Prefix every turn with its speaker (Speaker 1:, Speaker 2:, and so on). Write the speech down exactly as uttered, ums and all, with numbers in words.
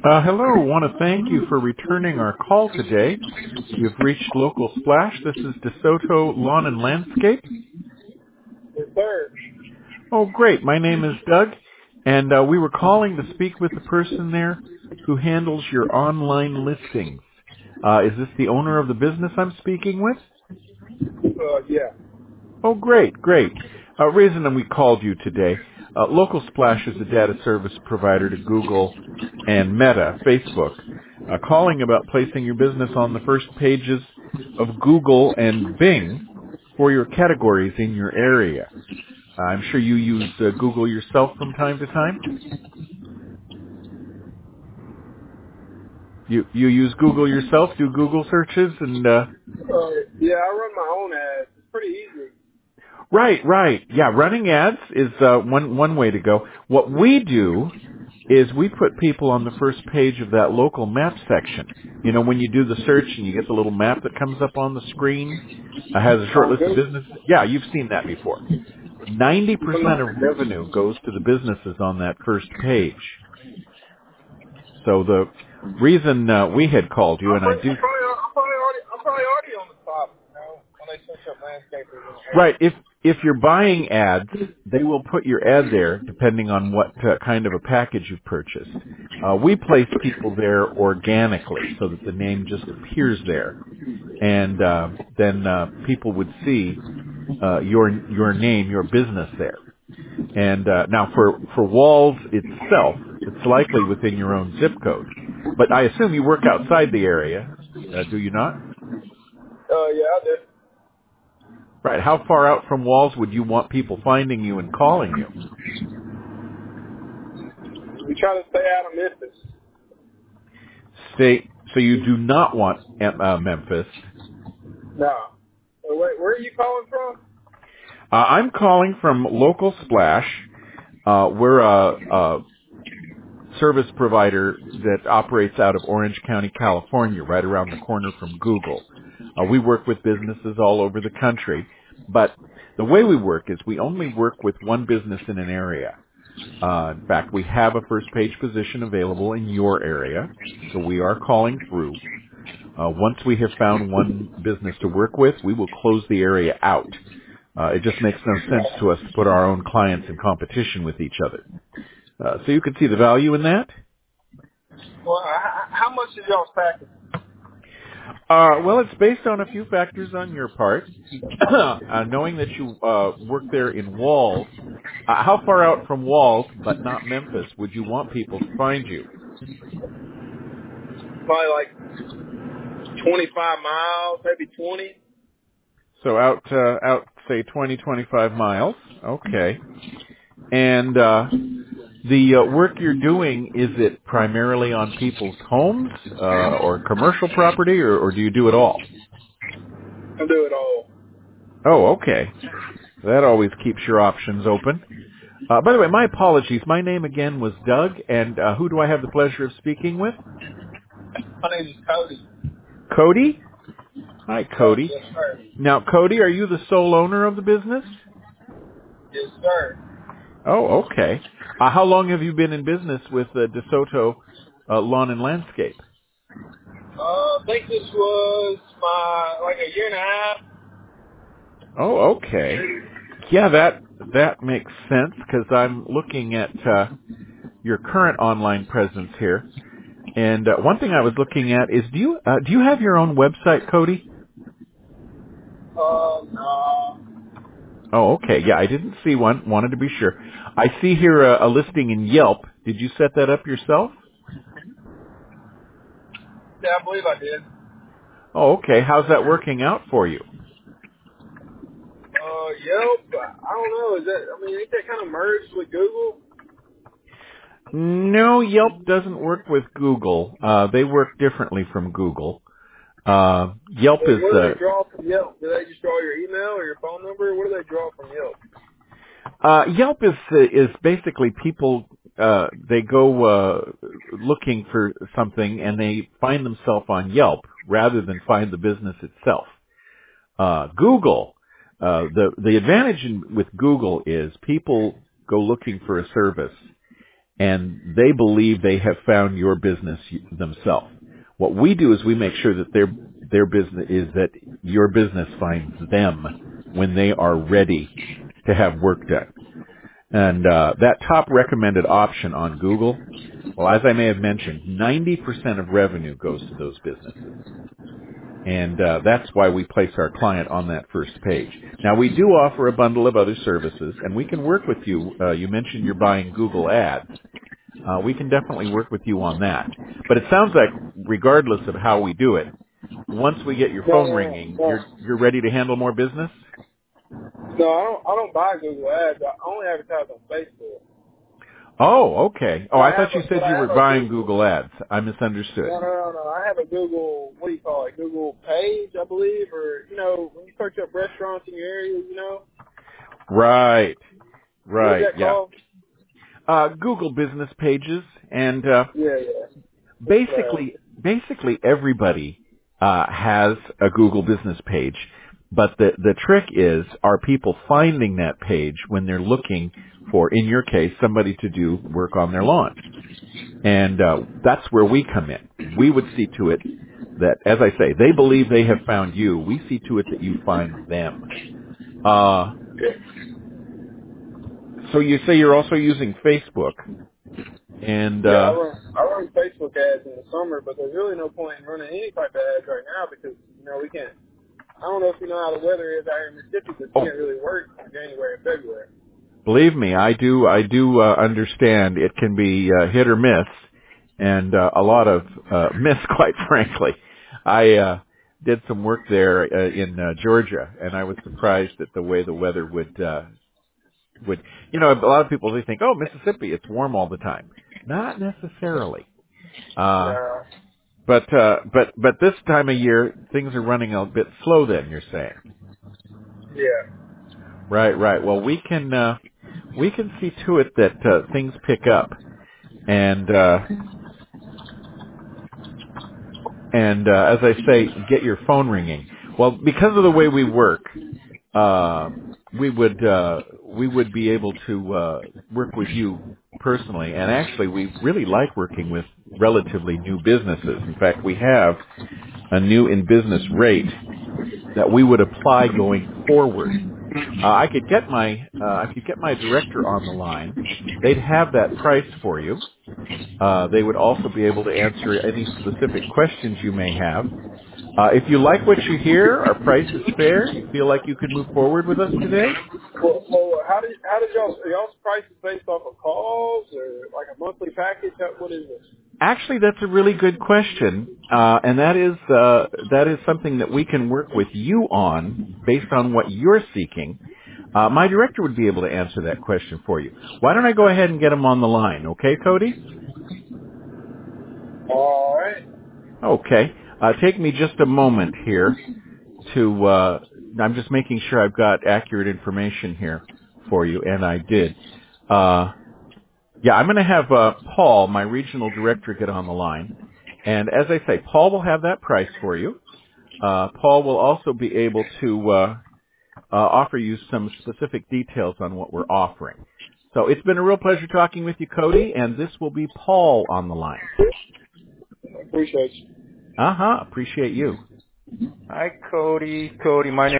Speaker 1: Uh, hello. Want to thank you for returning our call today. You've reached Local Splash. This is DeSoto Lawn and Landscape.
Speaker 2: Yes, sir.
Speaker 1: Oh, great. My name is Doug, and uh, we were calling to speak with the person there who handles your online listings. Uh, is this the owner of the business I'm speaking with?
Speaker 2: Uh, yeah.
Speaker 1: Oh, great, great. Uh, reason that we called you today, uh, Local Splash is a data service provider to Google and Meta, Facebook, uh, calling about placing your business on the first pages of Google and Bing for your categories in your area. Uh, I'm sure you use uh, Google yourself from time to time. You you use Google yourself, do Google searches, and uh,
Speaker 2: Uh, yeah, I run my own ads. It's pretty easy.
Speaker 1: right, right, yeah. Running ads is uh, one one way to go. What we do is we put people on the first page of that local map section. You know, when you do the search and you get the little map that comes up on the screen, uh, has a short
Speaker 2: On
Speaker 1: list of
Speaker 2: Google.
Speaker 1: businesses. Yeah, you've seen that before. ninety percent of
Speaker 2: Mhm.
Speaker 1: revenue goes to the businesses on that first page. So the reason uh, we had called you,
Speaker 2: I'm
Speaker 1: and I
Speaker 2: probably,
Speaker 1: do
Speaker 2: I'm probably, I'm probably already, I'm probably already on the top. You know, when they search up landscapers and
Speaker 1: right,
Speaker 2: ads.
Speaker 1: if if you're buying ads, they will put your ad there depending on what uh, kind of a package you've purchased. Uh, we place people there organically so that the name just appears there, and uh, then uh, people would see uh, your your name, your business there. And uh, now for for Walls itself, it's likely within your own zip code, but I assume you work outside the area, uh, do you not?
Speaker 2: Uh, yeah, I did.
Speaker 1: Right. How far out from Walls would you want people finding you and calling you?
Speaker 2: We try to stay out of Memphis.
Speaker 1: Stay. So you do not want uh, Memphis.
Speaker 2: No. So wait, where are you calling from?
Speaker 1: Uh, I'm calling from Local Splash. Uh, we're a, a service provider that operates out of Orange County, California, right around the corner from Google. Uh, we work with businesses all over the country, but the way we work is we only work with one business in an area. Uh, in fact, we have a first page position available in your area, so we are calling through. Uh, once we have found one business to work with, we will close the area out. Uh, it just makes no sense to us to put our own clients in competition with each other. Uh, so you can see the value in that.
Speaker 2: Well, h- how much is y'all's package?
Speaker 1: Uh, well, it's based on a few factors on your part. uh, knowing that you uh, work there in Walls, uh, how far out from Walls, but not Memphis, would you want people to find you?
Speaker 2: Probably like twenty-five miles, maybe twenty.
Speaker 1: So out, uh, out, say twenty, twenty-five miles. Okay. And uh, the uh, work you're doing, is it primarily on people's homes uh, or commercial property, or, or do you do it all?
Speaker 2: I do it all.
Speaker 1: Oh, okay. That always keeps your options open. Uh, by the way, my apologies. My name again was Doug, and uh, who do I have the pleasure of speaking with?
Speaker 2: My name is Cody.
Speaker 1: Cody? Hi,
Speaker 2: Uh,
Speaker 1: Cody.
Speaker 2: yes, sir.
Speaker 1: Now, Cody, are you the sole owner of the business?
Speaker 2: Yes, sir.
Speaker 1: Oh, okay. Uh, how long have you been in business with uh, DeSoto uh, Lawn and Landscape?
Speaker 2: Uh, I think this was my, like a year and a half.
Speaker 1: Oh, okay. Yeah, that that makes sense because I'm looking at uh, your current online presence here, and uh, one thing I was looking at is do you uh, do you have your own website, Cody?
Speaker 2: Uh, no.
Speaker 1: Oh, okay. Yeah, I didn't see one. Wanted to be sure. I see here a, a listing in Yelp. Did you set that up yourself?
Speaker 2: Yeah, I believe I did.
Speaker 1: Oh, okay. How's that working out for you?
Speaker 2: Uh, Yelp, I don't know, is that, I mean, ain't that kind of merged with Google?
Speaker 1: No, Yelp doesn't work with Google. Uh, they work differently from Google. Uh, Yelp
Speaker 2: What,
Speaker 1: is
Speaker 2: what do
Speaker 1: uh,
Speaker 2: they draw from Yelp? Do they just draw your email or your phone number? What do they draw from Yelp?
Speaker 1: uh, Yelp is uh, is basically people uh, they go uh, looking for something and they find themselves on Yelp rather than find the business itself. Uh, Google, uh, the the advantage in, with Google is people go looking for a service and they believe they have found your business themselves. What we do is we make sure that their their business is that your business finds them when they are ready to have work done. And uh, that top recommended option on Google, well, as I may have mentioned, ninety percent of revenue goes to those businesses. And uh, that's why we place our client on that first page. Now, we do offer a bundle of other services, and we can work with you. Uh, you mentioned you're buying Google Ads. Uh, we can definitely work with you on that. But it sounds like, regardless of how we do it, once we get your
Speaker 2: No,
Speaker 1: phone
Speaker 2: no,
Speaker 1: ringing,
Speaker 2: no.
Speaker 1: you're you're ready to handle more business?
Speaker 2: No, I don't. I don't buy Google Ads. I only advertise on Facebook.
Speaker 1: Oh, okay. Oh,
Speaker 2: But I
Speaker 1: I
Speaker 2: have
Speaker 1: thought you
Speaker 2: a,
Speaker 1: said
Speaker 2: but I
Speaker 1: you were
Speaker 2: have a
Speaker 1: buying
Speaker 2: Google.
Speaker 1: Google Ads. I misunderstood.
Speaker 2: No, no, no, no. I have a Google. What do you call it? Google page, I believe, or you know, when you search up restaurants in your area, you know,
Speaker 1: Right,
Speaker 2: what is
Speaker 1: right,
Speaker 2: that
Speaker 1: yeah.
Speaker 2: called?
Speaker 1: Uh, Google business pages, and uh,
Speaker 2: Yeah, yeah. That's what I have.
Speaker 1: basically, basically everybody uh, has a Google business page. But the the trick is, are people finding that page when they're looking for, in your case, somebody to do work on their lawn? And uh, that's where we come in. We would see to it that, as I say, they believe they have found you. We see to it that you find them. Uh,
Speaker 2: Yeah.
Speaker 1: so you say you're also using Facebook, and
Speaker 2: Yeah, I
Speaker 1: uh,
Speaker 2: run I run Facebook ads in the summer, but there's really no point in running any type of ads right now because you know we can't. I don't know if you know how the weather is out here in Mississippi, but you
Speaker 1: oh,
Speaker 2: can't really work in January and February.
Speaker 1: believe me, I do. I do uh, understand it can be uh, hit or miss, and uh, a lot of uh, miss, quite frankly. I uh, did some work there uh, in uh, Georgia, and I was surprised at the way the weather would uh, would. You know, a lot of people they think, oh, Mississippi, it's warm all the time. Not necessarily. Uh,
Speaker 2: Nah.
Speaker 1: but uh, but but this time of year, things are running a bit slow. Then you're saying,
Speaker 2: Yeah.
Speaker 1: right, right. Well, we can uh, we can see to it that uh, things pick up. And uh, and uh, as I say, get your phone ringing. Well, because of the way we work, uh, we would uh, we would be able to uh, work with you personally. And actually, we really like working with relatively new businesses. In fact, we have a new in business rate that we would apply going forward. Uh, I could get my uh, I could get my director on the line. They'd have that price for you. Uh, they would also be able to answer any specific questions you may have. Uh, if you like what you hear, our price is fair, you feel like you could move forward with us today?
Speaker 2: Well, well, how did how did y'all are y'all's prices based off of calls or like a monthly package? How- What is this?
Speaker 1: Actually, that's a really good question, uh, and that is uh, that is something that we can work with you on based on what you're seeking. Uh, my director would be able to answer that question for you. Why don't I go ahead and get him on the line, okay, Cody?
Speaker 2: All right.
Speaker 1: Okay. Uh, take me just a moment here to, uh, I'm just making sure I've got accurate information here for you, and I did. Uh, yeah, I'm going to have uh, Paul, my regional director, get on the line. And as I say, Paul will have that price for you. Uh, Paul will also be able to uh, uh, offer you some specific details on what we're offering. So it's been a real pleasure talking with you, Cody, and this will be Paul on the line.
Speaker 2: I appreciate you.
Speaker 1: Uh-huh. Appreciate you.
Speaker 3: Hi, Cody. Cody, my name